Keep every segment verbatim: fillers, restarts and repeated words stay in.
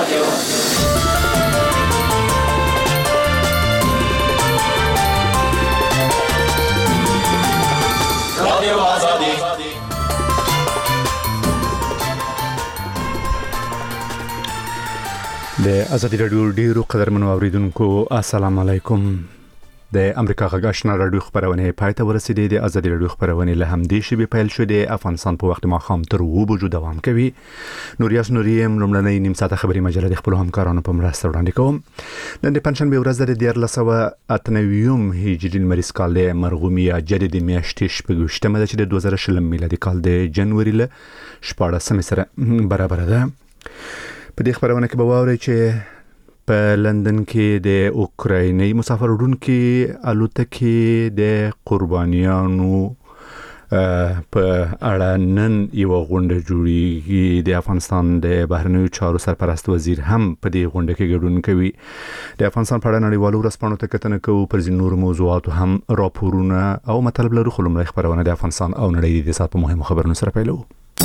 د ازادي رادیو ډیرو قدرمنو اوریدونکو السلام علیکم. د امریکا غږ آشنا رادیو خبرونه پاتې ورسېدې. د ازادي رادیو خبرونه له همدې شی په پیل شو د افغانستان په وخت ما خام تر و بجو دوام کوي. نوریاس نوریم لمړنۍ نیم ساعته خبري مجله د خپل همکارانو په مرسته وړاندې کوم. نن د پنځشنبه ورځ د دیار لسوه اتنویم هجري لمریز کال د مرغومیا جدید میاشتې شپږشتمه چې د دوه زره شلم میلادي کال د جنوري له شپاړسمې سره برابر ده. په دې خبرونه کې به واورئ چې په لندن کې د اوکرایني مسافر وړونکو الوتکې د قربانیانو په اړه نن یو غونډه جوړیږي. د افغانستان د بهرنیو چارو سرپرست وزیر هم په دې غونډه کې ګډون کوي. د افغانستان په اړه نړیوالو ورځپاڼو ته کتنه کوي. پر ځینو موضوعاتو هم راپورونه او مطلب لرو. خلومړی خبرونه د افغانستان او نړۍ د سات په مهمو خبرونو سره پیلو.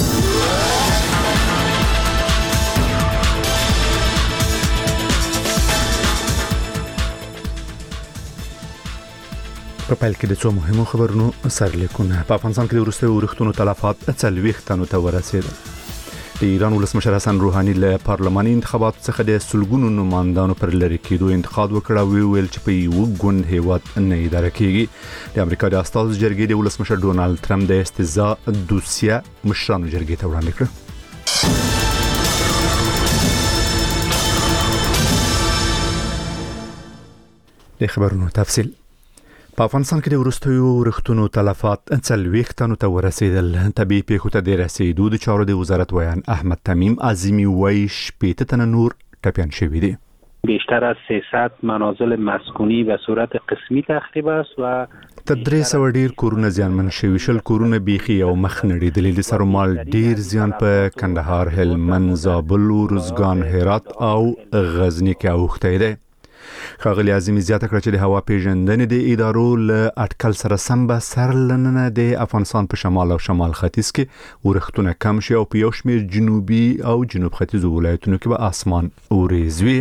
په پیل کې د څو مهمو خبرونو سرلیکونه. په افغانستان کې د وروستي ورښتونو تلفات څلوېښت تنو ته ورسېدل. د ایران ولسمشر حسن روحاني له پارلماني انتخاباتو څخه د سلګونو نمائندانو پر لری کېدو انتقاد وکړ او ویل چې په یو ګوند هیواد نه اداره کیږي. د امریکا د استازو جرګې د ولسمشر ډونالد ټرمپ د استهزاء دوسیه مشرانو جرګې ته وړاندې کړ. د خبرونو تفصیل. په افغانستان کې د وروستیو ورښتونو تلفات څلوېښت تنو ته ورسېدل. طبي پیښو ته د رسیدو د چارو د وزارت ویان احمد تمیم عظیمی وایي شپېته تنه نور ټپیان شوي دي. بیشتر از سیصد منازل مسکونی به صورت قسمی تخریب است و تدریس او ډیر کورونه زیانمن شوي. شل کورونه بیخي او مخ نړیدلي. د سرمال ډیر زیان په کندهار، هلمند، زابل، روزګان، هرات او غزنی کې اوښتی دی. ښاغلي عظیمی زیاته کړه چې د هوا پیژندنې د ادارو له اټکل سره سم به سرلننه د افغانستان په شمال او شمال ختیځ کې ورښتونه کم شي او په یو شمېر جنوبي او جنوب ختیځو ولایتونو کې به اسمان اوریز وي.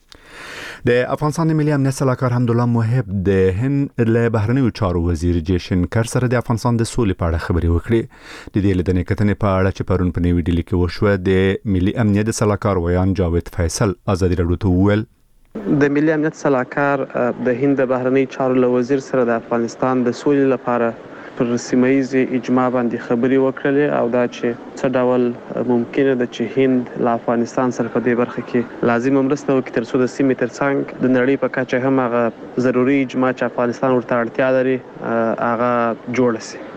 د افغانستان د ملي امنیت سلاکار حمدالله محب د هند له بهرنیو چارو وزیر جیشنکر سره د افغانستان د سولې په اړه خبرې وکړې. د دې لیدنې کتنې په اړه چې پرون په نوې ډیلي کې وشوه، د ملي امنیت سلاکار ویان جاوید فیصل ازادي رادیو ته وویل د ملي امنیت سلاکار د هند د بهرنی چارو له وزیر سره د افغانستان د سولې لپاره پر سیمایي اجماع باندې خبرې وکړلې او دا چې څه ډول ممکنه ده چې هند له افغانستان سره په دې برخه کې لازم مرسته وکړي تر څو د سیمې ترڅنګ د نړۍ په کچه هم هغه ضروري اجماع چې افغانستان ورته اړتیا لري هغه جوړ شي.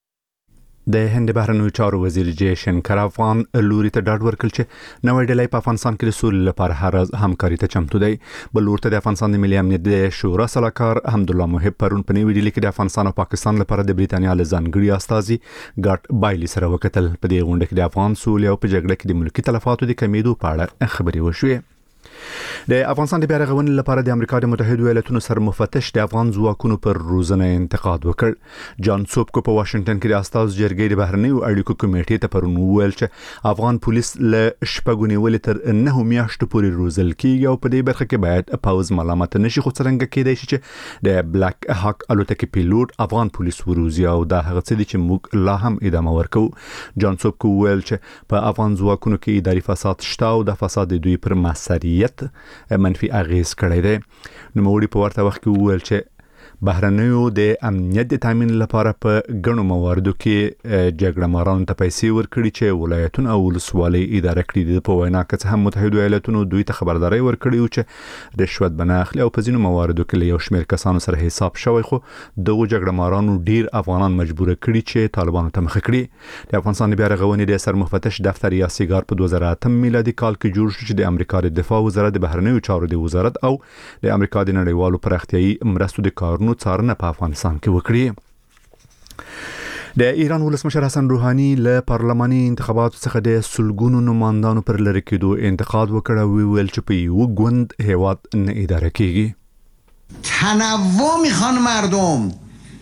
د هند بهرنیو چارو وزیر جیشنکر افغان لوري ته ډاډ ورکړ چې نوې ډلې په افغانستان کې د سولې لپاره هر همکاري ته چمتو دی. بل ورته د افغانستان د ملي امنیت د شورا سلاکار حمدالله محب پرون په نوې ډیلي کې د افغانستان او پاکستان لپاره د بریتانیا له ځانګړي استازي ګاټ بایلی سره وکتل. په دې غونډه کې د افغان سولې او په جګړه کې د ملکی تلفاتو د کمیدو په اړه خبرې وشوې. د افغانستان د بیا رغونې لپاره د امریکا د متحده ایالاتونو سرمفتش د افغان ځواکونو پر روزنه انتقاد وکړ. جان سوبکو په واشنگټن کې د استازو جرګې د بهرنیو اړیکو کمیټې ته پرون وویل چې افغان پولیس له شپږو نیولې تر نهو میاشتو پورې روزل کیږي او په دې برخه کې باید پاوز ملامت نشي. خو څرنګه کېدای شي چې د بلیک هاک الوتکې پیلوټ افغان پولیس وروزي او دا هغه څه دي چې موږ لا هم ادامه ورکو. جان سوبکو وویل چې په افغان ځواکونو کې اداري فساد شته او د فساد دوی پر مسریت منفي اغیز کړی دی. نو موږ په ورته وخت کې وویل چې بهرنیو د امنیت د تامین لپاره په ګڼو مواردو کې جګړه مارانو ته پیسې ورکړي چې ولایتونه او ولسوالۍ اداره کړي. په وینا کې هم متحده ایالاتونو دوی ته خبرداري ورکړي او چې رشوت بناخلي او په ځینو مواردو کې یو شمېر کسانو سره حساب شوی. خو دغه جګړه مارانو ډیر افغانان مجبور کړي چې طالبانو ته مخ کړي. د افغانستان بیا رغونې د سرمفتش دفتر یا سیګار په دوه زره اتم میلادي کال کې جوړ شو چې د امریکا د دفاع وزارت د بهرنیو چارو د وزارت او د امریکا د نړیوالو پراختیايي مرستو د کارونو څارنه په افغانستان کې وکړي. د ایران ولسمشر حسن روحاني له پارلماني انتخاباتو څخه د سلګونو نمائندانو پر لری کېدو انتقاد وکړ او ویل چې په یو ګوند هیواد نه اداره کیږي. تنوع میخوان مردم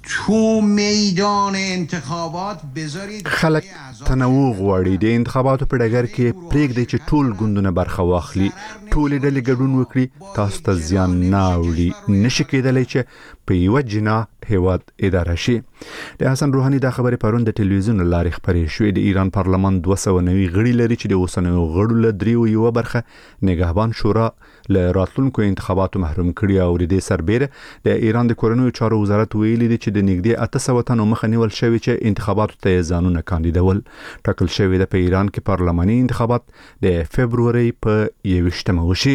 تو میدان انتخابات بذارید خلک تنوع غواړي د انتخاباتو په ډګر کې پریږدي چې ټول ګوندونه برخه واخلي، ټول ډلې ګډون وکړي، تاسو ته زیان نه اړي، نشي کېدلی چې په یوه جناح هیواد اداره شي. د حسن روحاني دا خبرې پرون د ټلویزیون له لارې خپرې شوې. د ایران پارلمان دوه سوه نوي غړي لري چې د اوسنیو غړو له دریو یوه برخه نگهبان شورا له راتلونکو انتخاباتو محروم کړي او د دې سربیره د ایران د کورنیو چارو وزارت ویلي دی چې د نږدې اته سوه تنو مخه نیول شوی چې انتخاباتو ته ځانونه کاندیدول. ټاکل شوی د په ایران کې پارلماني انتخابات د فبروري په یویشتمه وشي.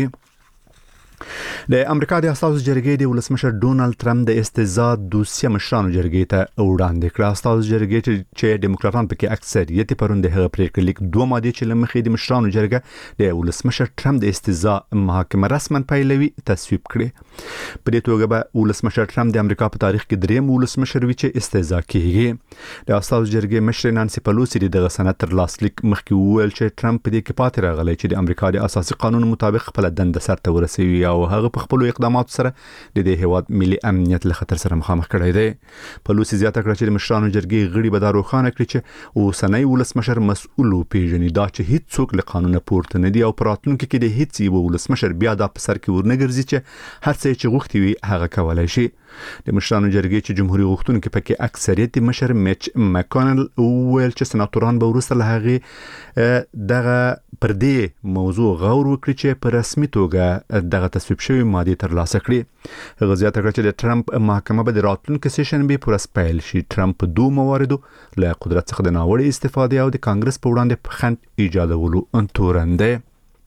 د امریکا د اساسو جرګې د ولسمشر ډونالد ټرمپ د استزاء دوسیه مشرانو جرګې ته وړاندې کړه. اساسو جرګې چې ډیموکراتان پکې اکثریت پرون د هغه پریکړه لیک دوه ماده چې لمخې د مشرانو جرګه د ولسمشر ټرمپ د استزاء محاکمه رسما پیلوي تصویب کړي. په دې توګه به ولسمشر ټرمپ د امریکا په تاریخ کې دریم ولسمشر وي چې استزاء کیږي. د اساسو جرګې مشر نانسي پلوسی د سند تر لاسلیک مخکې وویل چې ټرمپ په دې کې پاتې راغلی چې د امریکا د اساسي قانون مطابق خپل دنده سرته ورسوي او هغه په خپل اقداماتو سره د دې هیواد ملي امنیت له خطر سره مخامخ کړی دی. پلوسی زیاته کړه چې د مشرانو جرګې غړي به دا روښانه کړي چې اوسنی ولسمشر مسؤل وپیژني، دا چې هیڅ څوک له قانونه پورته نه دي او په راتلونکي کې د هیڅ یو ولسمشر بیا دا په سر کې ورنګرځي چې هر څه چې غوښتي وي هغه کولای شي. د مشرانو جرګې چې جمهوریت غوښتونکي پکې اکثریت مشر میچ مکونل وویل چې سناتوران به وروسته له هغې دغه پر دې موضوع غور وکړي چې په رسمي توګه دغه تصویب شوی ماده ترلاسه کړي. هغه زیاته کړه چې د ټرمپ محکمه به د راتلونکي سیشنبې پر ورځ پیل شي. ټرمپ په دوه مواردو له قدرت څخه د ناوړه استفادې او د کانګرس په وړاندې په خنډ ایجادولو تورن دی.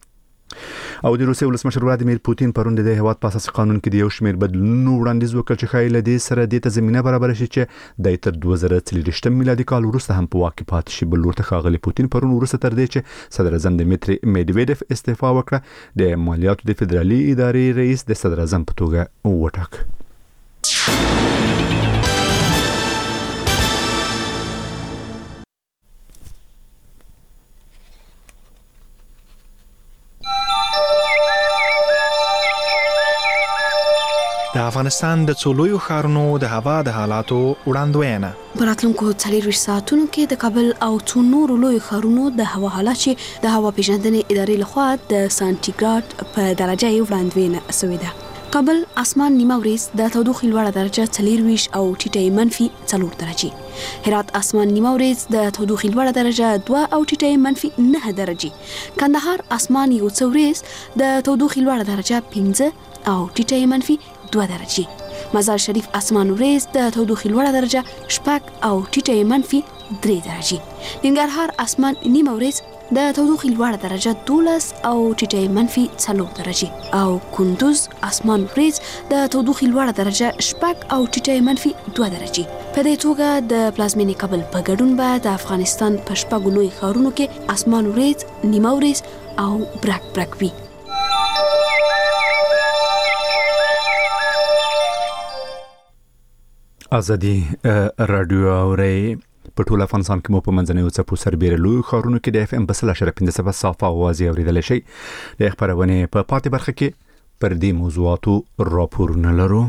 او د روسیې ولسمشر ولادیمیر پوتین پرون د هیواد په اساسي قانون کې د یو شمېر بدلونونو وړاندیز وکړ چې ښایي له دې سره دې ته زمینه برابره شي چې د تر دوه زره څلوېښتم میلادي کال وروسته هم په واک کې پاتې شي. بل ورته ښاغلي پوتین پرون وروسته تر دې چې صدر اعظم دمیتري میدویدف استعفا وکړه د مالیاتو د فدرالي ادارې رئیس د صدر اعظم په توګه وټاک. د افغانستان د څولویو ښارونو د هوا د حالاتو وړاندوینه. په راتلونکو څلورویشت ساعتونو کې د کابل او څو نورو لویو ښارونو د هوا حالات چې د هوا پیژندنې ادارې لخوا د سانتیګراډ په درجه یې وړاندوینه شوې ده. کابل اسمان نیمه ورځ د تودوخې لوړه درجه څلورویشت او ټیټه منفي څلور درجې. هرات اسمان نیمه ورځ د تودوخې لوړه درجه دوه او ټیټه منفي نه درجې. کندهار اسمان یو څو ورځ د تودوخې لوړه درجه پنځه او ټیټه منفي دوه درجې. مزار شریف اسمان ورځ د تودوخې لوړه درجه شپږ او ټیټه منفي درې درجې. ننګرهار اسمان نیمه ورځ د تودوخې لوړه درجه دولس او ټیټه منفي څلور درجې او کندوز اسمان ورځ د تودوخې لوړه درجه شپږ او ټیټه منفي دوه درجې. په دې توګه د پلازمینې کابل په ګډون به د افغانستان په شپږو لوی ښارونو کې اسمان ورځ نیمه ورځ او برک برک وي. ازادي رادیو اوري په ټول افغانستان کې مو په منځنیو څپو سربېره لوی ښارونو کې د اف ام په سل اشاریه پنځه صفر صافه اوازې اورېدلی شئ. د خپرونې په پاتې برخه کې پر دې موضوعاتو راپورونه لرو.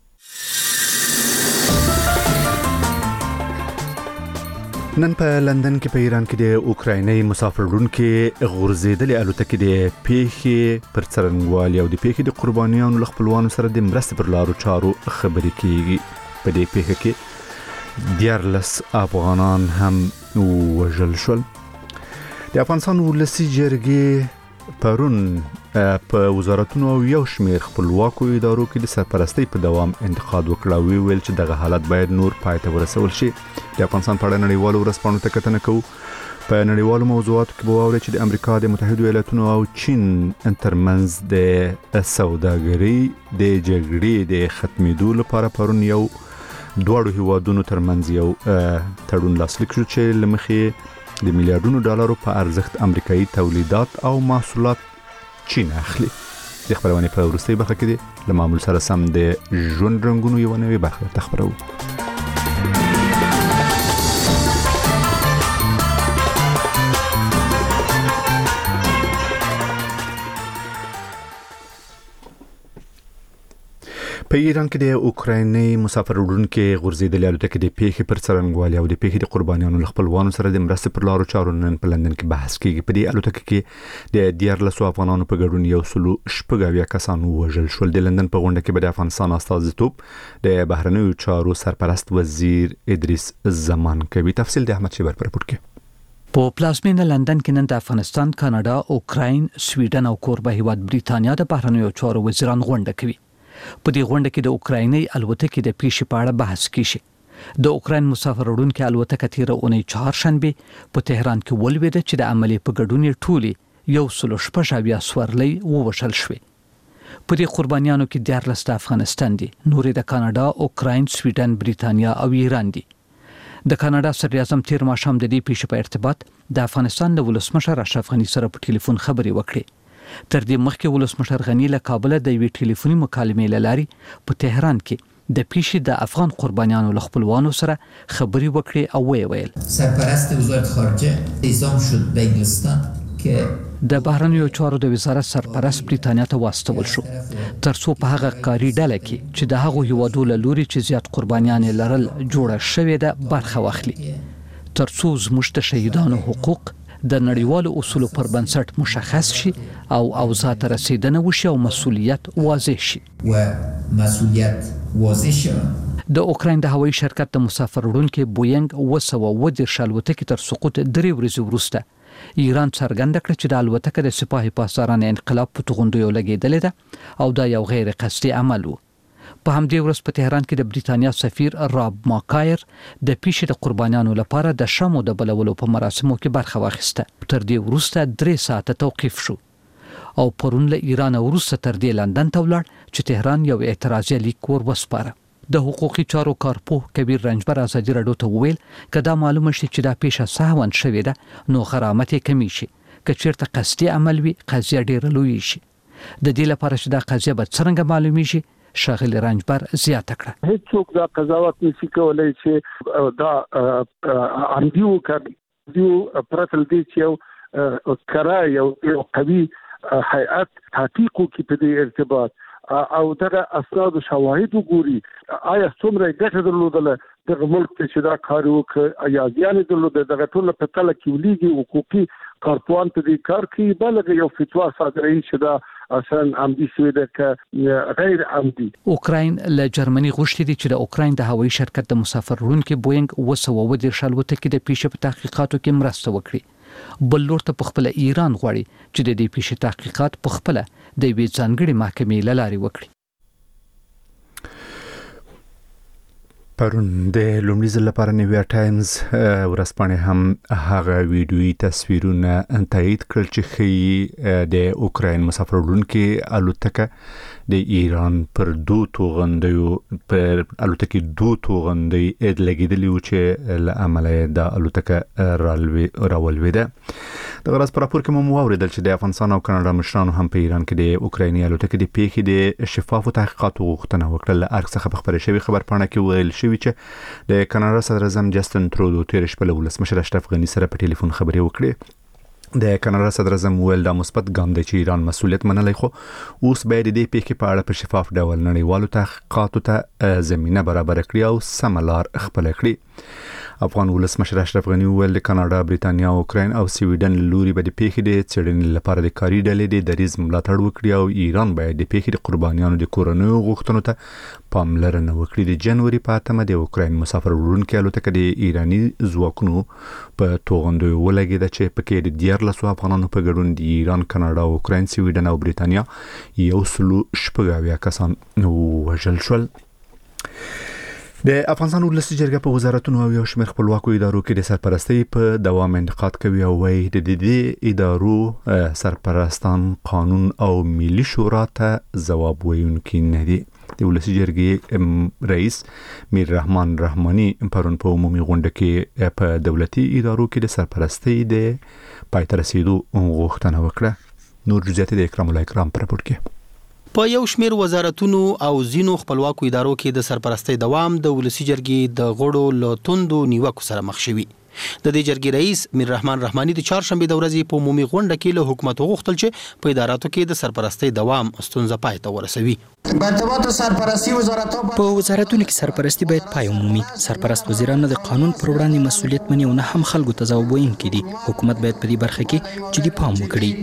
نن په لندن کې په ایران کې د اوکرایني مسافرونکو غورځېدلې الوتکې د پیښې پر څرنګوالي او د پیښې د قربانیانو له خپلوانو سره د مرستې پر لارو چارو خبرې کیږي. په دې پیښه کې دیارلس افغانان هم وژل شول. د افغانستان ولسي جرګې پرون په وزارتونو او یو شمېر خپلواکو ادارو کې د سرپرستۍ په دوام انتقاد وکړ او ویل چې دغه حالت باید نور پای ته ورسول شي. د افغانستان په اړه نړیوالو ورځپاڼو ته کتنه کوو. په نړیوالو موضوعاتو کې به واورئ چې د امریکا د متحدو ایالاتونو او چین ترمنځ د سوداګرۍ د جګړې د ختمېدو لپاره پرون یو دواړو هیوادونو ترمنځ یو تړون لاسلیک شو چې له مخې د میلیارډونو ډالرو په ارزښت امریکایي تولیدات او محصولات چین اخلي. د خبرونه په وروستۍ برخه کې د معمول سره سم د ژوند رنګونو یو نوې برخه تخبرو. په په ایران کې د اوکرایني مسافر وړونکو غورځېدلې الوتکې د پیښې پر څرنګوالي او د پیښې د قربانیانو خپلوانو سره د مرستې پر لارو چارو نن په لندن کې بحث کیږي. په دې الوتکه کې د دیارلسو افغانانو په ګډون یو سلو شپږ اویا کسان وژل شول. د لندن په غونډه کې د افغانستان استازیتوب د بهرنیو چارو سرپرست وزیر ادریس زمان کوي. تفصیل د احمد شیبر پر راپور کې. په پلازمینه لندن کې نن د افغانستان، کاناډا، اوکراین، سویډن او کوربه هیواد بریتانیا د بهرنیو چارو وزیران غونډه کوي. په دې غونډه کې د اوکرایني الوتکې د پیښې په اړه بحث کیږي. د اوکراین مسافر وړونکو الوتکه تیر اونۍ چهارشنبه په تهران کې ولویده چې د عملي په ګډون ټولي یو سلو شپږ اویا سورلۍ ووژل شوې. په دې قربانیانو کې دیارلس د افغانستان دي، نورې د کاناډا، اوکراین، سویډن، بریتانیا او ایران دي. د کاناډا صدر اعظم تیر ماښام د دې پیښې په ارتباط د افغانستان د ولسمشر اشرف غني سره په ټلیفون خبرې وکړې. تر دې مخکې ولسمشر غني له کابل د یوې ټلیفوني مکالمې لاري په تهران کې د پیښې د افغان قربانیانو له خپلوانو سره خبرې وکړې او ویې ویل سرپرست وزارت خارجه اعزام شد به انګلستان که د بهرنیو چارو د وزارت سرپرست بریتانیا ته واستول شو ترڅو په هغه کاري ډله کې چې د هغو هیوادو له لوري چې زیات قربانیان لرل جوړه شوې ده برخه واخلي، ترڅو زموږ د شهیدانو حقوق د نړیوالو اصولو پر بنسټ مشخص شي او اوضاع ته رسیدنه وشي او مسؤلیت واضح شي. و مسؤلیت واضح شي. د اوکراین د هوایي شرکت د مسافر وړونکو بوینګ اوه سوه اووه دېرش الوتکې تر سقوط درې ورځې وروسته ایران څرګنده کړه چې د الوتکه د سپاهي پاسداران انقلاب په توغندیو لګېدلې ده او دا یو غیر قصدي عمل و. په همدې ورځ په تهران کې د بریتانیا سفیر راب ماکایر د پیښې د قربانیانو لپاره د شمو د بلولو په مراسمو کې برخه واخیسته. تر دې وروسته درې ساعته توقیف شو او پرون له ایران وروسته تر دې لندن ته ولاړ چې تهران یو اعتراضي لیک ور وسپاره. د حقوقي چارو کارپوه کبیر رنجبر ازادي راډیو ته وویل که دا معلومه شي چې دا پیښه سهوا شوې ده نو غرامت یې کمی شي، که چیرته قصدي عمل وي قضیه ډیره لوی شي. د دې لپاره چې دا قضیه به څرنګه معلومي شي شاغلی رنجبر زیاته کړه. هیڅوک دا قضاوت نشي کولای چې دا عمدي وکړي دیو پرتل دي چې یو کرای یو قوي هیئت تحقیق کوي په دې ارتباط او دغه اسناد او شواهد وګوري آیا څومره ګټه درلودله دغه ملک چې دا کار وکړي یا زیان درلوده. دغه ټول په تله کې ولېږي حقوقي کارپوهان په دې کار کې بلغه یو فتوا صادروي چې دا اصلا عمدي شوی ده که غیر عمدي. اوکراین له جرمني غوښتي دي چې د اوکراین د هوایي شرکت د مسافر وړونکو بوینګ اوه سوه اووه دېرش الوتکې د پیښې په تحقیقاتو کې مرسته وکړي. بل لور ته په خپله ایران غواړي چې د دې پیښې تحقیقات په خپله د یوې ځانګړې محکمې له لارې وکړي. پرون د لومړي ځل لپاره نیویارک ټایمز ورځپاڼې هم هغه ویډیویي تصویرونه تایید کړل چې ښیي د اوکراین مسافر وړونکو الوتکه د ایران پر دوه توغندیو پر الوتکې دوه توغندي لګېدلي وو چې له امله د الوتکه راولوېده. د غرض په راپور کې مو واورېدل چې د افغانستان او کاناډا مشرانو هم په ایران کې د اوکرایني الوتکې د پیښې د شفافو تحقیقاتو غوښتنه وکړه. له ارګ څخه په خبرې شوې خبرپاڼه کې ویل شوي چې د کاناډا صدر اعظم جسټن ترودو تیر شپه له ولسمشر اشرف غني سره په ټلیفون خبرې وکړې. د کاناډا صدر اعظم ویل دا مثبت ګام دی چې ایران مسؤلیت منلی، خو اوس باید د دې پیښې په اړه په شفاف ډول نړیوالو تحقیقاتو ته زمینه برابر کړي او سمه لار خپله کړي. افغان ولسمشر اشرف غني ویل د کاناډا، بریتانیا، اوکراین او سویډن لوري به د پیښې د څېړنې لپاره د کاري ډلې د دریځ ملاتړ وکړي او ایران باید د پیښې د قربانیانو د کورنیو غوښتنو ته پاملرنه وکړي. د جنوري په اتمه د اوکراین مسافر وړونکو الوتکه د ایراني ځواکونو په توغندیو ولګېده چې پکې د دیارلسو افغانانو په ګډون د ایران، کاناډا، اوکراین، سویډن او بریتانیا یو سلو شپږ اویا کسان وژل شول. د افغانستان ولسي جرګه په وزارتونو او یو شمېر خپلواکو ادارو کې د سرپرستۍ په دوام انتقاد کوي او وايي د دې ادارو سرپرستان قانون او ملي شورا ته ځواب ویونکي نه دي. د ولسي جرګې رئیس میر رحمان رحماني پرون په عمومي غونډه کې په دولتي ادارو کې د سرپرستۍ د پای ته رسیدو غوښتنه وکړه. نور جزئیات د اکرام الله اکرام پر راپور کې. په یو شمېر وزارتونو او ځینو خپلواکو ادارو کې د سرپرستۍ دوام د ولسي جرګې د غړو له توندو نیوکو سره مخ شوي. د دې جرګې رئیس میر رحمان رحماني د چهارشنبه د ورځې په عمومي غونډه کې له حکومت وغوښتل چې په اداراتو کې د سرپرستۍ دوام ستونزه پای ته ورسوي. په وزارتونو کې سرپرستی باید پای ومومي. سرپرست وزیران د قانون پر وړاندې مسؤلیت مني او نه هم خلکو ته ځواب ویونکي دي. حکومت باید په دې برخه کې جدي پام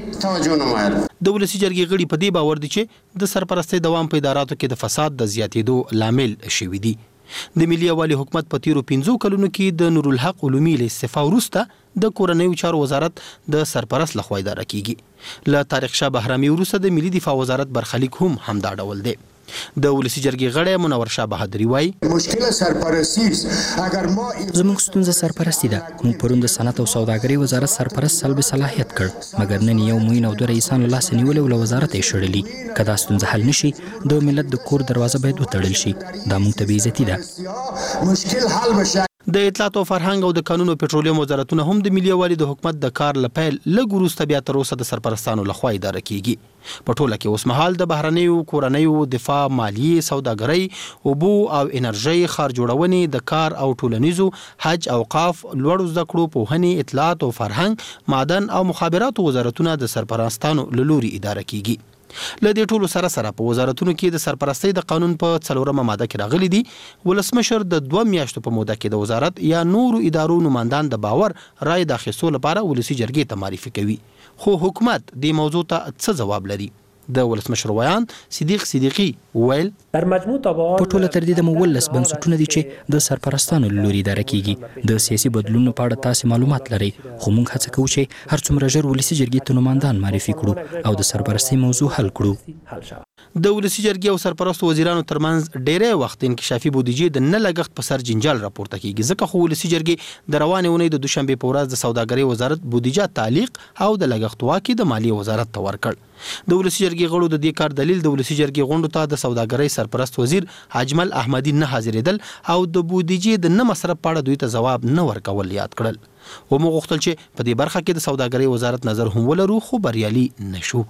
وکړي. د ولسی جرګې غړي په دې باور دي چې د سرپرستۍ دوام په اداراتو کې د فساد د زیاتېدو لامل شوی دی. د ملي یوالي حکومت په تیرو پنځو کلونو کې د نور الحق علومي له استعفا وروسته د کورنیو چارو وزارت د سرپرست لخوا اداره کیږي. له تاریخ شاه بهرامي وروسته د ملي دفاع وزارت برخلیک هم همدا ډول دی. د ولسی جرګې غړی منور شاه بهادري وایي مشکل سرپرستی اگر ما زموږ ستونزه سرپرستی ده. موږ پرون د صنعت او سوداګرۍ وزارت سرپرست سلب صلاحیت کړ، مګر نن یو موین او دوه رئیسان له لاسه نیولې او له وزارت یې شړلي. که دا ستونزه حل نشي د ملت د کور دروازه باید وتړل شي. دا موږ ته بې عزتي ده. مشکل حل بشه. د اطلاعات او فرهنګ او د قانون او پټرولیم وزارتونه هم د ملي یوالي د حکومت د کار لپیل لږ وروسته بیا تر اوسه د سرپرستانو لخوا اداره کیږي. په ټوله کې اوس مهال د بهرنیو کورنیو دفاع، مالیې، سوداګرۍ، اوبو او انرژي، ښار جوړونې، د کار او ټولنیزو، حج، اوقاف، لوړو زده کړو، پوهنې، اطلاعات او فرهنګ، معدن او مخابراتو وزارتونه د سرپرستانو له لوري اداره کیږي. له دې ټولو سره سره په وزارتونو کې د سرپرستۍ د قانون په څلورمه ماده کې راغلي دي ولسمشر د دوه میاشتو په موده کې د وزارت یا نورو ادارو نمائندان د باور رای د اخیستو لپاره ولسی جرګې ته معرفي کوي. خو حکومت دې موضوع ته څه ځواب لري؟ د ولسمشر ویان صدیق صدیقی ویل په ټوله تر دې د مولس بنسټونه دي چې د سرپرستانو له لوري اداره کیږي. د سیاسي بدلونونو په اړه تاسو معلومات لرئ، خو موږ هڅه کوو چې هر څومره ژر ولسی جرګې ته نمائندان معرفي کړو او د سرپرستۍ موضوع حل کړو. د ولسی جرګې او سرپرستو وزیرانو ترمنځ ډېری وخت انکشافي بودیجې د نه لګښت په سر جنجال راپورته کیږي. ځکه خو ولسی جرګې د روانې اونۍ د دوشنبه په ورځ د سوداګرۍ وزارت بودیجه تعلیق او د لګښت واکي د مالیې وزارت ته ورکړ. د ولسی جرګې غړو د دې کار دلیل د ولسی جرګې غونډو ته د سوداګرۍ سرپرست وزیر اجمل احمدی نه حاضرېدل او د بودیجې د نه مصرف په اړه دوی ته ځواب نه ورکول یاد کړل. و موږ غوښتل چې په دې برخه کې د سوداګرۍ وزارت نظر هم ولرو، خو بریالي نشو.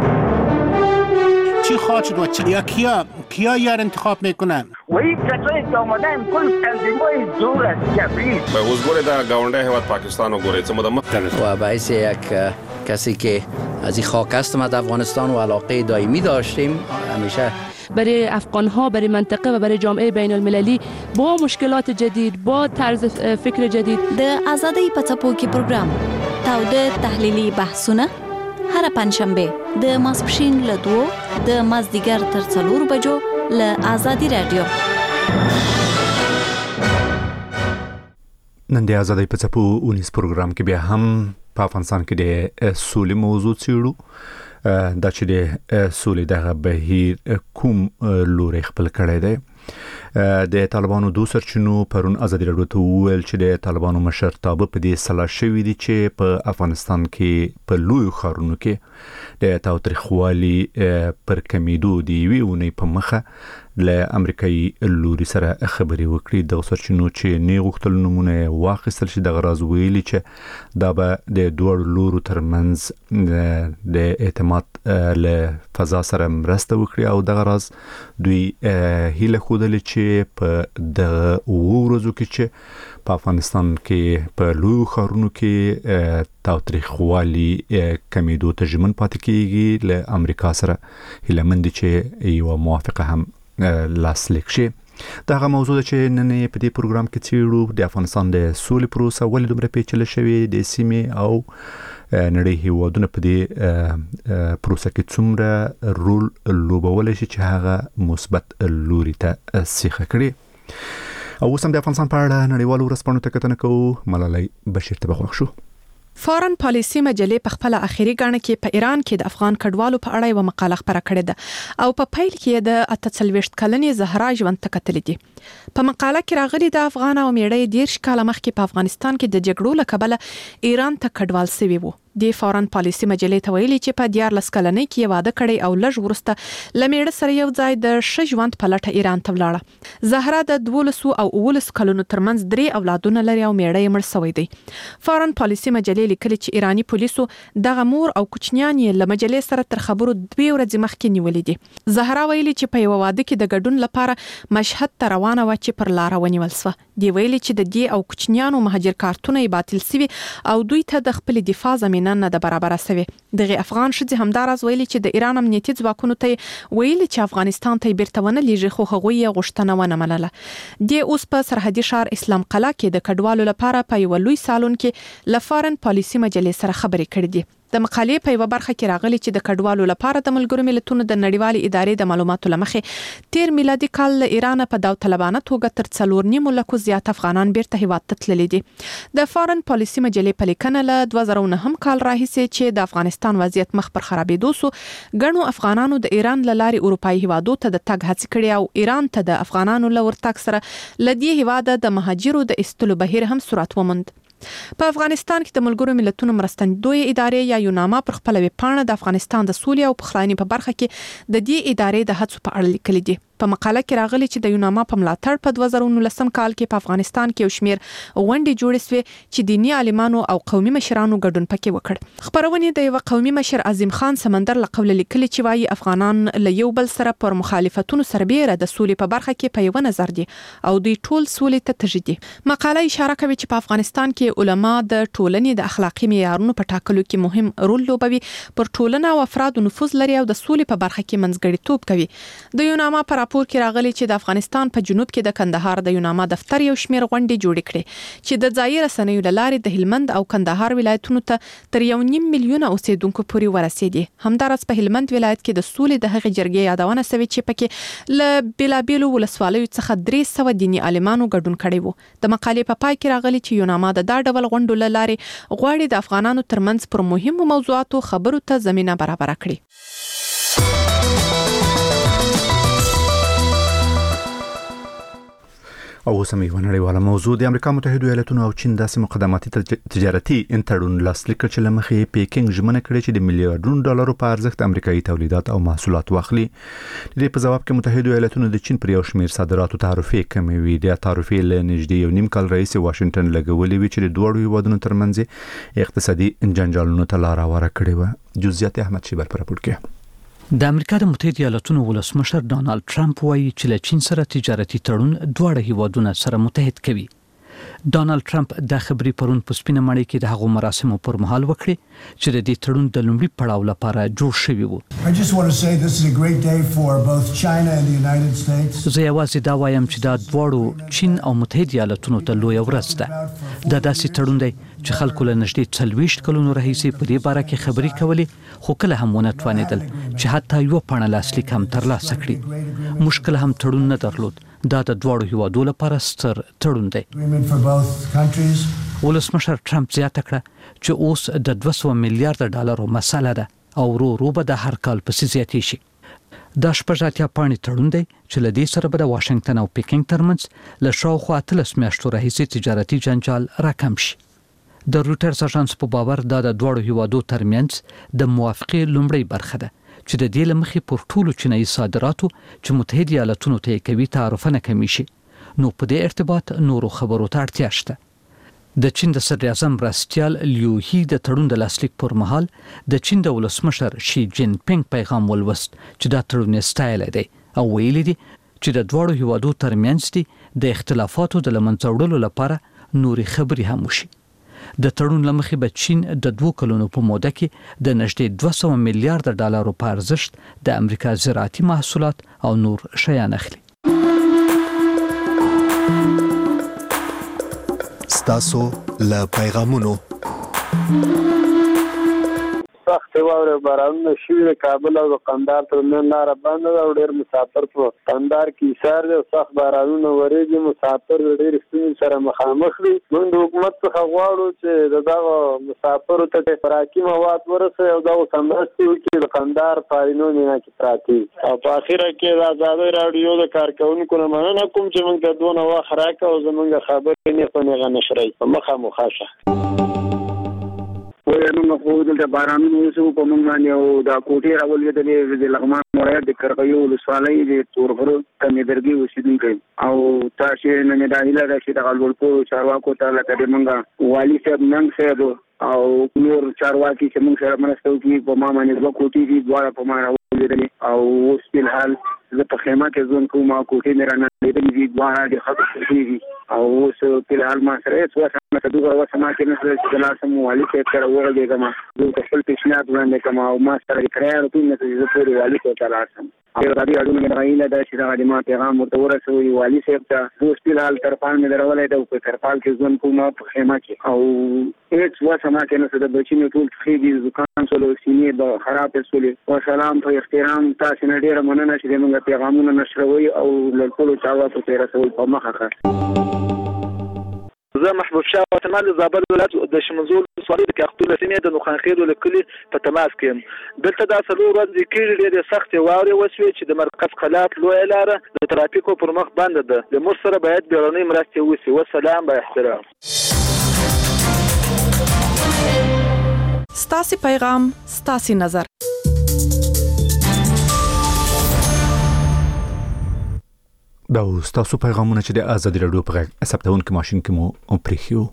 چی خواهد شد و چی یا کیا کیا یار انتخاب میکنن؟ و این کسایی که آمدن کل تنظیمای دور از جبریز به حضور در گاونده هیواد پاکستان و گوره چه مدام و باعث یک کسی که از این خاک هستم از افغانستان و علاقه دائمی داشتیم همیشه برای افغان‌ها، برای منطقه و برای جامعه بین المللی با مشکلات جدید، با طرز فکر جدید. د آزادی په څپو کې پروګرام تاوده تحلیلی بحثونه هر پنځشنبه د ماسپښین له دوه د مازدیګر تر څلور بجو له آزادی رادیو. نن د آزادی په څپو اونیس پروګرام کې بیا هم په افغانستان کې د سولې موضوع څیړو. دا چې د سولې دغه بهیر کوم لوري خپل کړی دی. د طالبانو دوه سرچینو پرون آزادي راډیو ته وویل چې د طالبانو مشرتابه په دې سلا شوی دي چې په افغانستان کې په لوی ښارونو کې د تاوتریخوالي پر کمیدو دی وی ونې په مخه له امریکایي لوري سره خبري وکړي. د سرچینو چې نه غوښتل نمونه واخیستل شي د غراز ویلي چې دا به د دوه لورو ترمنځ د اعتماد له فضا سره مرسته وکړي او د غراز دوی هیله خودلې چې په د ورځو کې چې په افغانستان کې په لوی ښارونو کې تاوتریخوالي کمیدو ته ژمن پاتې کیږي. له امریکا سره هیله مند چې یو موافقه هم لاسلیک شي. دغه موضوع چې نن په دې پروګرام کې څیړو د افغانستان د سولې پروسه ولې دومره پیچلې شوې د سیمې او نړۍ هیوادونه په دې پروسه کې څومره رول لوبولی شي چې هغه مثبت لوري ته سیخه کړي. او اوس هم د افغانستان په اړه نړیوالو ورځپاڼو ته کتنه کوو. ملالۍ بشیر ته بخښ شو. فارن پالیسی مجلې په خپل اخیری غاڼه کې په ایران کې د افغان کډوالو په اړه یو مقاله خبره کړې ده او په پیل کې د اته څلوېښت کلنې زهرا ژوند ته کتلې دي. په مقاله کې راغلي د افغان او میړۍ دیرش کاله مخکې په افغانستان کې د جګړو له کبله ایران ته کډوال شوي وو. د فارن پالیسي مجلې ته ویلي چې په دیارلس کلنۍ کې واده کړی او لږ وروسته لمېړه سره یو ځای د ښه ژوند په لټه ایران ته ولاړه. زهرا د دولسو او اولس کلونو ترمنځ درې اولادونه لري او میړه یې مړ شوی دی. فارن پالیسي مجلې لیکلي چې ایرانی پولیسو دغه مور او کوچنیان یې له مجلې سره تر خبرو دوه ورځې مخکې نیولې دي. زهرا ویلي چې په یو واده کې د ګډون لپاره مشهد ته روانه و چې پر لار ونیول شوه. دی ویلي چې د دې او کوچنیانو مهاجر کارتونه یې باطل شوي او دوی ته د خپل دفاع زمينه نه ده برابره شوې. دغه افغان ښځې همداراز ویلي چې د ایران امنیتي ځواکونو ته ویلي چې افغانستان ته بیرته ونه لیږي خو هغوی یې غوښتنه ونه منله. د اوس په سرحدي ښار اسلام قلعه کې د کډوالو لپاره په یو لوی سالون کې ل فارن پالیسي مجلې سره خبرې کړې دي. د مقالې په یو برخه کې راغلي چې د کډوالو لپاره د ملګرو ملتونو د نړیوالې ادارې د معلوماتو لمخې تیر میلادي کال له ایران په داوطلبانه توګه تر څلور نیم لکو زیات افغانان بیرته هیواد ته تللي دي. د فارن پالیسي مجلې په لیکنه له دوه زره نهم کال راهیسې چې د افغانستان وضعیت مخ پر خرابېدو سو ګڼو افغانانو د ایران له لارې اروپایي هیوادو ته د تګ هڅې کړې او ایران ته د افغانانو له ورتګ سره له دې هیواده د مهاجرو د ایستلو بهیر هم سرعت وموند. په افغانستان کې د ملګرو ملتونو مرستندوی ادارې یا یوناما پر خپل ویب پاڼه د افغانستان د سولې او پخلاینې په برخه کې د دې ادارې د هڅو په اړه لیکلي دي. په مقاله کې راغلي چې د یوناما په ملاتړ په دوه زره نولسم کال کې په افغانستان کې یو شمېر غونډې جوړې شوې چې دینی عالمانو او قومي مشرانو ګډون پکې وکړ. خبرونه د یو قومي مشر عظیم خان سمندر له قوله لیکلي چې وايي افغانان له یو بل سره پر مخالفتونو سربېره د سولې په برخه کې په یو نظر دي او دوی ټول سولې ته تږي دي. مقاله اشاره کوي چې په افغانستان کې علما د ټولنې د اخلاقی معیارونو په ټاکلو کې مهم رول لوبوي، پر ټولنه او افرادو نفوذ لري او د سولې په برخه کې منځګړیتوب کوي. د یوناما په راپور کې راغلي چې د افغانستان په جنوب کې د کندهار د یوناما دفتر یو شمېر غونډې جوړې کړې چې د ځایي رسنیو له لارې د هلمند او کندهار ولایتونو ته تر یو نیم میلیونه اوسیدونکو پورې ورسېدي. همدارس په هلمند ولایت کې د سولې د هغې جرګې یادونه شوې چې پکې له بېلابېلو ولسوالیو څخه درې سوه دیني عالمانو ګډون کړی وو. د مقالې په پای کې راغلي چې یوناما د دا ډول غونډو له لارې غواړي د افغانانو ترمنځ پر مهمو موضوعاتو خبرو ته زمینه برابره کړي. او سم یو نړیواله موضوع د امریکا متحده ایالاتونو او چین داسې مقدماتي تجارتي تړون لاسلیک کړ چې لمخې پیکینګ ژمنه کړې چې د میلیارډونو ډالرو په ارزښت امریکایي تولیدات او محصولات واخلي. د دې په جواب کې متحده ایالاتونو د چین پر یو شمېر صادراتو تعرفې کموي. د تعرفې له نږدې یو نیم کال رئیس واشنگټن لګولې وی چې د دوه هیوادونو ترمنځ اقتصادي جنجالونو ته لار هواره کړې و. جزئیات احمد شیبر پر راپور کې. د امریکا د متحده ایالاتونو ولسمشر ډانلډ ټرمپ وایي چې له چین سره تجارتي تړون دواړه هیوادونه سره متحد کوي. ډانلډ ټرمپ د خبري پرون په سپینه مړی کې د هغو مراسمو پر مهال وکړي چې د دې تړون د لومړي پړاو لپاره جوړ شوی وو. زه یوازې دا وایم چې دا دواړو چین او متحده ایالاتونو ته لوی ورځ ده. دا داسې تړون دی چې خلکو له نږدې څلوېښت کلونو راهیسې په دې باره کې خبرې کولې خو کله هم ونه توانېدل چې حتی یو پاڼه لاسلیک هم ترلاسه کړي. مشکل هم تړون نه درلود. دا د دواړو هیوادو لپاره ستر تړون دی. ولسمشر ټرمپ زیاته کړه چې اوس د دوه سوه میلیارډ ډالرو مسله ده او ورو ورو به د هر کال پسې زیاتې شي. دا شپږ اتیا پاڼې تړون دی چې له دې سره به د واشنگټن او پیکینګ ترمنځ له شاوخوا اتلس میاشتو راهیسې تجارتي جنجال راکم شي. د روټرز اژانس په باور دا د دواړو هیوادو ترمنځ د موافقې لومړی برخه ده چې د دې لمخې پر ټولو چینایي صادراتو چې متحده ایالاتونو ته کوي تعرفه نه کمی شي. نو په دې ارتباط نورو خبرو ته اړتیا شته. د چین د صدر اعظم مرستیال لیو هی د تړون د لاسلیک پر مهال د چین د ولسمشر شي جین پینګ پیغام ولوست چې دا تړون ستایل دی او ویلي دي چې د دواړو هیوادو ترمنځ دي د اختلافاتو د لمنځه وړلو لپاره نوري خبري هم وشي. د تړون لمخې به چین د دوه کلونو په موده کې د نږدې دوه سوه میلیارډ ډالرو په ارزښت د امریکا زراعتي محصولات او نور شیان اخلي. ستاسو له پیغامونو سخت واوره بارانونه شوي د کابل او د قندهار ترمنځ لاره بنده ده او ډېر مسافر په قندهار کې ایسار دی او سخت بارانونه ورېږي. مسافر د ډېرې ستونزې سره مخامخ دي. موږ د حکومت څخه غواړو چې د دغه مسافرو ته خوراکي مواد ورسوي او دغه مرستې وکړي. د قندهار په آینو مینا کې پراته دي. او په اخره کې د ازادۍ راډیو د کارکوونکو نه مننه کوم چې موږ ته دونه وخت راکړه او زموږ خبرې نیغه نیغه نشرئ په مخه مو ښه شه. موږ خو دلته بارانونه وسو په موږ باندې او دا کوټې راولېدلې د لغمان ولایت د کرغیو ولسوالۍ د تورغرو کمې درګي اوسېدونکي او تاسو نن د هیله ده چې د غلبلپور چارواکو ته لکه د منګه والي صاحب ننګ صاحب او نور چارواکي چې موږ سره مرسته وکړي په ما باندې دوه کوټې دي دواړه په ما راولېدلې او اوس په حال زه په خیمه کې ځون کوم او کوټې مې رانه لیدلې دي دواړه د خطر کوټې دي او اوس په حال ما سره څه وسه مته دوه وسه ما کې نه چې د لاسم والي صاحب سره ورغلې ما زه خپل پیشنهاد وړاندې کوم او ما سره کرایه ورته نه چې زه پورې والي صاحب ته لاړم او د دې اړونو نه غوښنه ده چې دا د ما پیغام ورته ورسوي والي صاحب ته اوس په حال ترپال مې درولې ده او په ترپال کې ځون کوم په خیمه کې او هیڅ وسه ما کې نه څه د بچینو ټول خېږي ځکان سولو سینې د خراب سولې او سلام په احترام تاسو نه ډیره مننه چې موږ پیغامونه نشروي او لکلو چاوا په رسول په مخه ښه زه محبوب شاه وطنمال زابل ولایت د شمزول ولسوالۍ د کاختوله سیمې د نوخانخېل ولکلي په تماس کې یم دلته دا څلور ورځې کېږي ډېرې سختې واورې وسوې چې د مرکز خلاف لویه لاره د ترافیکو پر مخ بنده ده له موږ سره باید بیړنۍ مرستې وشي وسلام با احترام ستاسي پیغام ستاسي نظر دا ستاسو پیغامونه چې د آزادي راډیو په غږ ثبتونکو ماشين کې مو پرېښیو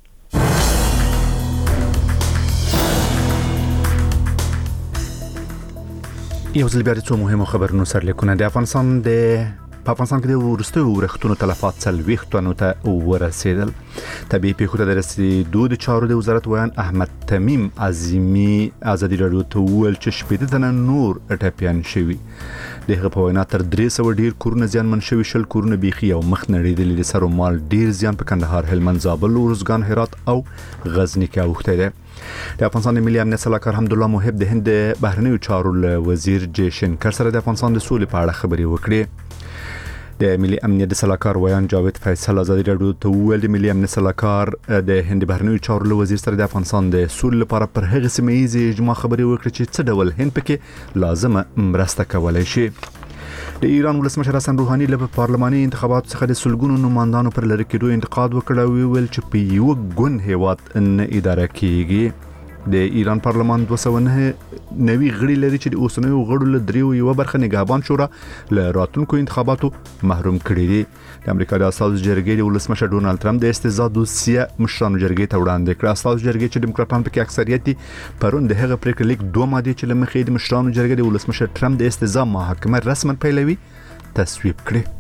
یو ځل بیا د څو مهمو خبرونو سرلیکونه د افغانستان د په افغانستان کې د ورستیو ورښتونو تلفات څلوېښت تنو ته ورسېدل. طبیعي پیښو ته د رسېدو د چارو د وزارت ویان احمد تمیم عظیمي ازادي راډیو ته وویل چې شپېته تنه نور ټپیان شوي. د هغه په وینا تر درې سوه ډېر کورونه زیانمن شوي، شل کورونه بیخي او مخ نړېدلي، د سر و مال ډېر زیان په کندهار، هلمند، زابل، ارزګان، هرات او غزني کې اوښتی دی. د افغانستان د ملي امنیت سلاکار حمدالله محب د هند بهرنیو چارو وزیر جیشنکر سره د افغانستان د سولې په اړه خبرې وکړې. د ملي امنیت د سلاکار ویان جاوید فیصل ازادي راډیو ته وویل د ملي امنیت سلاکار د هند بهرنیو چارو وزیر سره د افغانستان د سولې لپاره پر هغه سیمه ییزې اجماع خبرې وکړې چې څه ډول هند پکې لازمه مرسته کولای شي. د ایران ولسمشر حسن روحاني له پارلماني انتخاباتو څخه د سلګونو نمائندانو پر لری کېدو انتقاد وکړ او ویل چې په یو ګوند هیواد نه اداره کیږي. د ایران پارلمان دوه سوه نهه نوي غړي لري چې د اوسنیو غړو له دریو یوه برخه نگهبان شورا له راتلونکو انتخاباتو محروم کړي دي. د امریکا د اساسي جرګې د ولسمشر ډونالد ټرمپ د استعزا دوسیه مشرانو جرګې ته وړاندې کړه. اساسي جرګې چې ډیموکراټان پکې اکثریت دي پرون د هغه پریکړه لیک دوه ماده چې له مخې د مشرانو جرګې د ولسمشر ټرمپ د استعزا محاکمه رسما پیلوي تصویب کړي.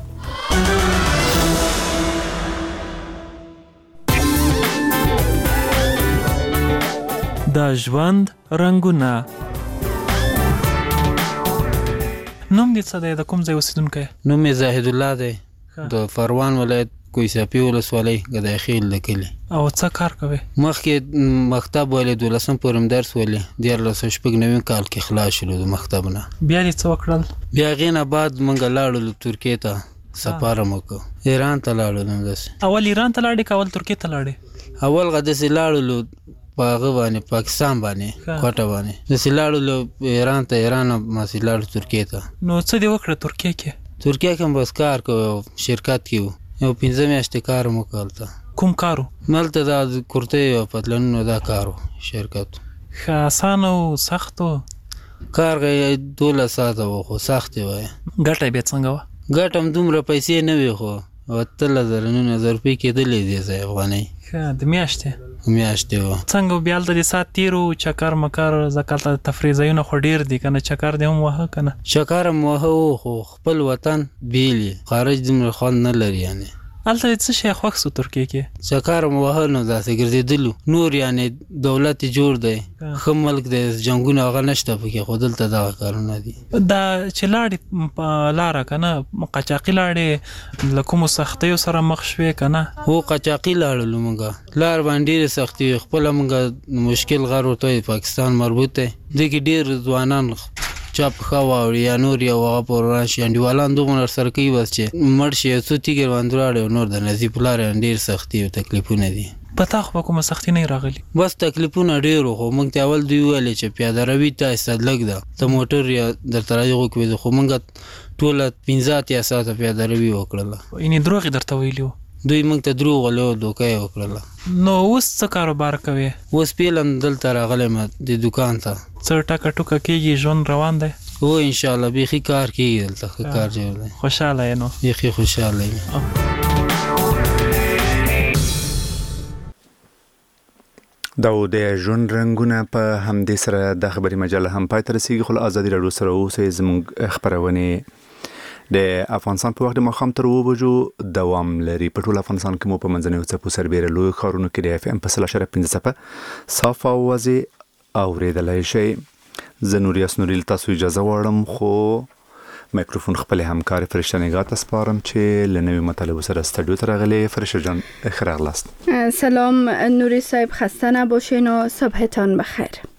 د ژوند رنگونه. نوم دې څه دی؟ د کوم ځای اوسیدونکی؟ نوم یې زاهد الله دی، د فروان ولایت کوهساپي ولسوالۍ ګدای خیل د کلي. او څه کار کوي؟ مخکې مکتب ویلی، دولسم پورې درس ویلی، دیارلس سوه شپږ نوي کال کې خلاص شولو د مکتب نه. بیا دې څه وکړل؟ بیا هغې نه بعد موږ لاړلو ترکیې ته، سفر مو وکړو، ایران ته لاړلو. همداسې اول ایران ته لاړې که اول ترکیې ته لاړې؟ اول غداسې لاړلو په هغه باندې پاکستان باندې کوټه باندې، داسې لاړلو ایران ته، ایران نه ماسې لاړو ترکیې ته. نو څه دې وکړه ترکیې کې؟ ترکیې کې هم بس کار کوو، شرکت کې وو، یو پنځه میاشتې کار مو وکړ هلته. کوم کار و؟ هلته دا کرتۍ او پتلونونو دا کار و، شرکت. ښه اسانه و سخت و؟ کار دولس ساعته و خو سخت یې وایه. ګټه یې بیا څنګه وه؟ ګټه هم دومره پیسې نه وې خو اتلس زره نولس زره روپۍ کېدلې دې ځای افغانۍ. ښه د میاشتې؟ میاشتې وه. څنګه بیا هلته دې ساعت تېر و، چکر مکر؟ ځکه هلته تفریح ځایونه خو ډېر دي که نه؟ چکر دې هم وهه که نه؟ چکر هم وهه و خو خپل وطن بیل یې، خارج دومره خوند نه لري. یعنې هلته دې څه شی خوښ سو ترکیې کې؟ چکر هم وهه نو داسې ګرځېدلو. نور یعنې دولت یې جوړ دی، ښه ملک دی، جنګونه هغه نشته پکې، خو دلته دغه کارونه دي. دا چې لاړې په لاره که نه قاچاقي لاړې، له کومو سختیو سره مخ شوې که نه؟ هو قاچاقي لاړلو موږ، لار باندې ډېرې سختي وي. خپله موږ مشکل غر ورته وایي، پاکستان مربوط دی، دې کې ډېر ځوانان چا په ښه واوړي یا نور یو هغه پر راشي، انډیوالان دومره ورسره کوي بس چې مړ شي، یو څو تیږې ورباندې راوړي او نور د نظیف لارې ډېر سختي او تکلیفونه دي. په تا خو به کومه سختي نه راغلي؟ بس تکلیفونه ډېر وو، خو موږ ته اول دوی ویلې چې پیاده روي ته لږ ده، ته موټر یا درته راځي وکړې، خو موږ ټوله پنځه اتیا ساعته پیاده روي وکړله. یعنې دروغ یې درته ویلي وو؟ دوی موږ ته دروغ ولو دوکه یې وکړله. نو اوس څه کاروبار کوي؟ اوس پیلم دلته راغلی م د دوکان ته. څه ټکه ټوکه کېږي، ژوند روان دی؟ هو انشاءالله بیخي کار کېږي دلته، ښه کار جوړ دی. خوشحاله یې؟ نو بیخي خوشحاله یم. دا د ژوند رنګونه په همدې سره د خبري مجله هم پای ته رسیږي. خو له ازادي راډیو سره اوسئ. زموږ خپرونې د افغانستان په وخت د ماښام تر اوه بجو دوام لري. په ټول افغانستان کې مو په منځنیو څپو سربیره لوی ښارونو کې د اف ام په سل اشاریه پنځه څپه صاف او واضح اورېدلی شئ. زه نوریاس نوري له تاسو اجازه غواړم، خو مایکروفون خپل همکار فرشته نگاه ته سپارم چې له نوي مطالبو سره استودیو ته راغلی. فرشته جان ښه راغلاست. سلام نوری صاحب، خسته نباشین و صبحتان بخیر.